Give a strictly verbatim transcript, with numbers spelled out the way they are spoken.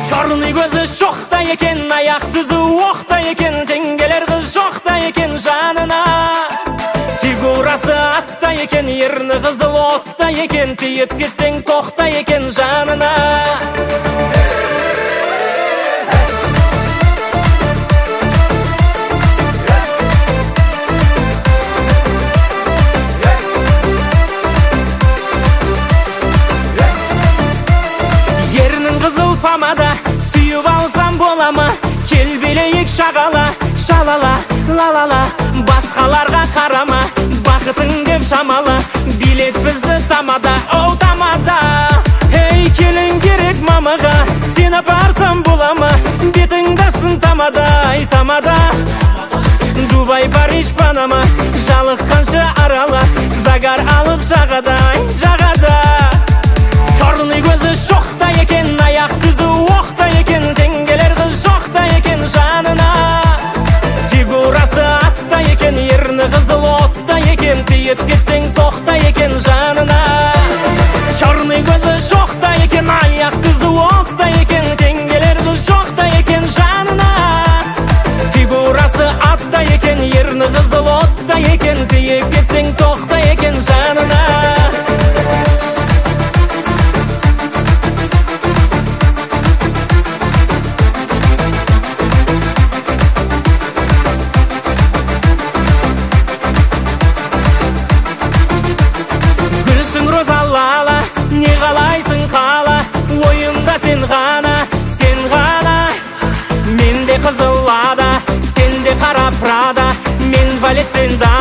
Чорный көзі шоқта екен, аяқ түзі оқта екен, теңгелер қыз жоқта екен жанына. Фигурасы атта екен, ерні қызыл отта екен, тиіп кетсең тоқта екен жанына. Ернің қызыл помада, сүйіп алсам бола ма? Кел билейік шағала, шалала, лалала, басқаларға қарама, бақытың деп шамала, билет бізді тамада, оу тамада. Ей, келін керек мамаға, сен апарсам бола ма? Бетіңді ашсын тамада, ай тамада. Дубай, Париж, Панама, жалыққанша арала, загар алып жағада, ай жағада. Чорный көзі шоқта екен, аяқ түзі оқта екен, теңгелер қыз жоқта екен жанына. Фигурасы атта екен, ерні қызыл отта екен, тиіп кетсең тоқта екен жанына. Чорный көзі шоқта екен, аяқ түзі оқта екен, теңгелер қыз жоқта екен жанына. Фигурасы атта екен, ерні қызыл отта екен, тиіп кетсең тоқта екен жанына. Не қалайсың қала, ойымда сен ғана, сен ғана. Мен де қызыл ада, сен де қара прада, мен валет, сен да